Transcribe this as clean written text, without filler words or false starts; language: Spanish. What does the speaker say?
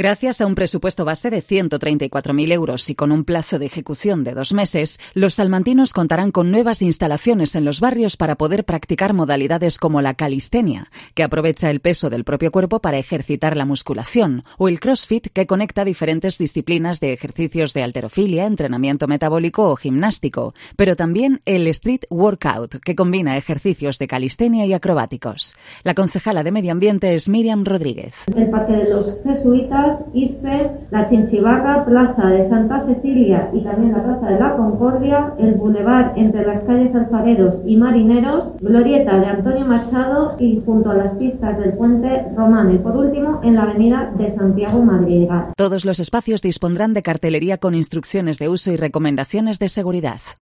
Gracias a un presupuesto base de 134.000 euros y con un plazo de ejecución de 2 meses, los salmantinos contarán con nuevas instalaciones en los barrios para poder practicar modalidades como la calistenia, que aprovecha el peso del propio cuerpo para ejercitar la musculación, o el CrossFit, que conecta diferentes disciplinas de ejercicios de halterofilia, entrenamiento metabólico o gimnástico, pero también el Street Workout, que combina ejercicios de calistenia y acrobáticos. La concejala de Medio Ambiente es Míriam Rodríguez. El Parque de los Jesuitas, ISPE, la Chinchibarra, Plaza de Santa Cecilia y también la Plaza de la Concordia, el Boulevard entre las calles Alfareros y Marineros, Glorieta de Antonio Machado y junto a las pistas del Puente Romano y por último en la avenida de Santiago Madrigal. Todos los espacios dispondrán de cartelería con instrucciones de uso y recomendaciones de seguridad.